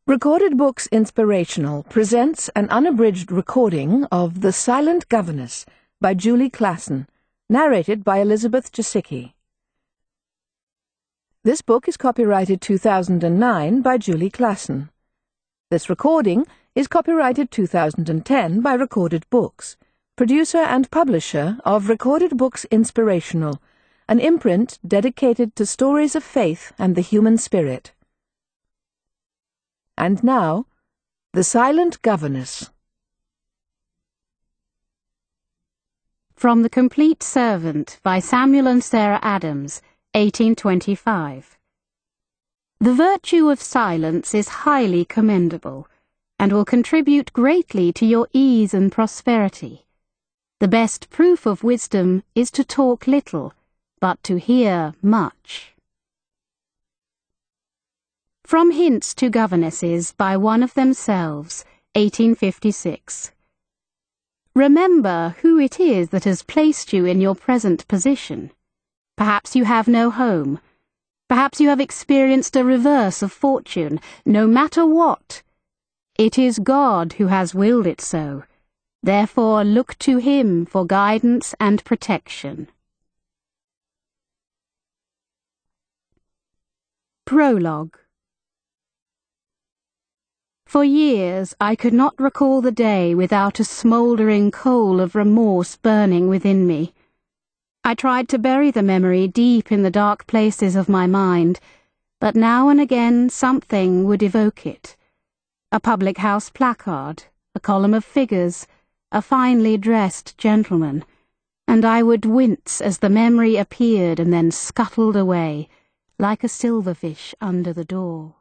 Recorded Books Inspirational presents an unabridged recording of The Silent Governess by Julie Klassen, narrated by Elizabeth Jasicki. This book is copyrighted 2009 by Julie Klassen. This recording is copyrighted 2010 by Recorded Books, producer and publisher of Recorded Books Inspirational, an imprint dedicated to stories of faith and the human spirit. And now, The Silent Governess. From The Complete Servant by Samuel and Sarah Adams, 1825. The virtue of silence is highly commendable, and will contribute greatly to your ease and prosperity. The best proof of wisdom is to talk little, but to hear much. From Hints to Governesses by One of Themselves, 1856. Remember who it is that has placed you in your present position. Perhaps you have no home. Perhaps you have experienced a reverse of fortune. No matter what, it is God who has willed it so. Therefore look to Him for guidance and protection. Prologue. For years I could not recall the day without a smouldering coal of remorse burning within me. I tried to bury the memory deep in the dark places of my mind, but now and again something would evoke it. A public house placard, a column of figures, a finely dressed gentleman, and I would wince as the memory appeared and then scuttled away, like a silverfish under the door.